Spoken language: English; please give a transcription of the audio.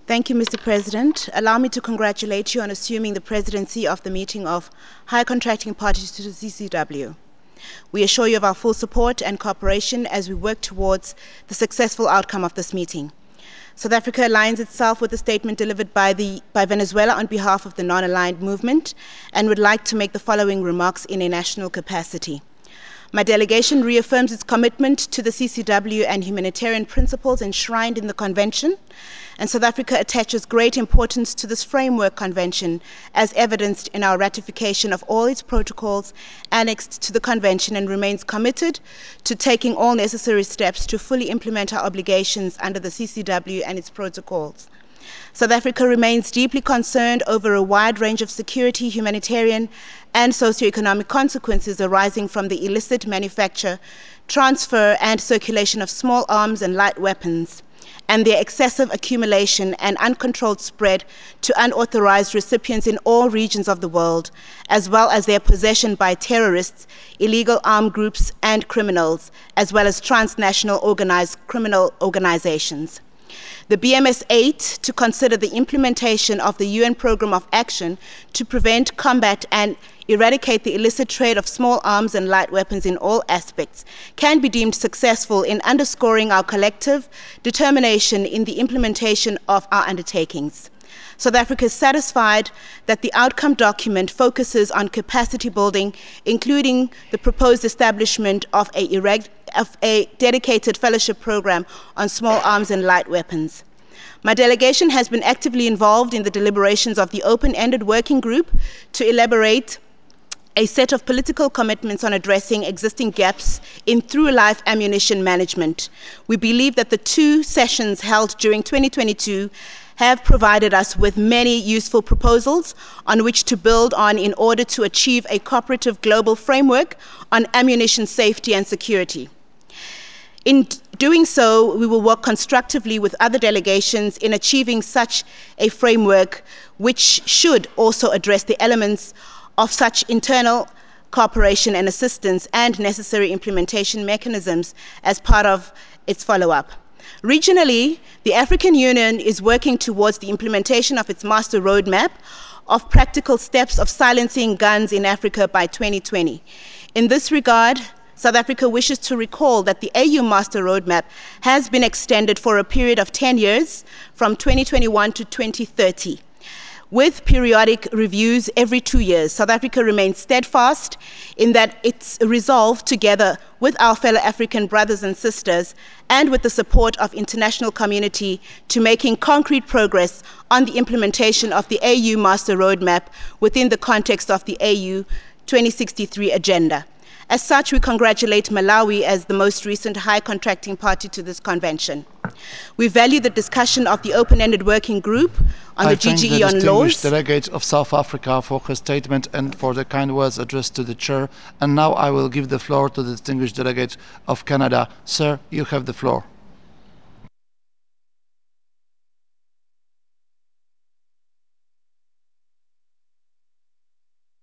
Thank you, Mr. President. Allow me to congratulate you on assuming the presidency of the meeting of High Contracting Parties to the CCW. We assure you of our full support and cooperation as we work towards the successful outcome of this meeting. South Africa aligns itself with the statement delivered by Venezuela on behalf of the non-aligned movement and would like to make the following remarks in a national capacity. My delegation reaffirms its commitment to the CCW and humanitarian principles enshrined in the Convention, and South Africa attaches great importance to this framework convention as evidenced in our ratification of all its protocols annexed to the Convention and remains committed to taking all necessary steps to fully implement our obligations under the CCW and its protocols. South Africa remains deeply concerned over a wide range of security, humanitarian, and socioeconomic consequences arising from the illicit manufacture, transfer, and circulation of small arms and light weapons, and their excessive accumulation and uncontrolled spread to unauthorized recipients in all regions of the world, as well as their possession by terrorists, illegal armed groups, and criminals, as well as transnational organized criminal organizations. The BMS-8 to consider the implementation of the UN Programme of Action to prevent, combat, and eradicate the illicit trade of small arms and light weapons in all aspects can be deemed successful in underscoring our collective determination in the implementation of our undertakings. South Africa is satisfied that the outcome document focuses on capacity building, including the proposed establishment of a dedicated fellowship program on small arms and light weapons. My delegation has been actively involved in the deliberations of the open-ended working group to elaborate a set of political commitments on addressing existing gaps in through-life ammunition management. We believe that the 2 sessions held during 2022 have provided us with many useful proposals on which to build on in order to achieve a cooperative global framework on ammunition safety and security. In doing so, we will work constructively with other delegations in achieving such a framework, which should also address the elements of such internal cooperation and assistance and necessary implementation mechanisms as part of its follow-up. Regionally, the African Union is working towards the implementation of its master roadmap of practical steps of silencing guns in Africa by 2020. In this regard, South Africa wishes to recall that the AU Master Roadmap has been extended for a period of 10 years, from 2021 to 2030. With periodic reviews every 2 years, South Africa remains steadfast in that its resolve, together with our fellow African brothers and sisters, and with the support of international community, to making concrete progress on the implementation of the AU Master Roadmap within the context of the AU 2063 agenda. As such, we congratulate Malawi as the most recent high contracting party to this convention. We value the discussion of the open-ended working group on the GGE on laws. I thank the distinguished delegate of South Africa for her statement and for the kind words addressed to the chair. And now I will give the floor to the distinguished delegate of Canada. Sir, you have the floor.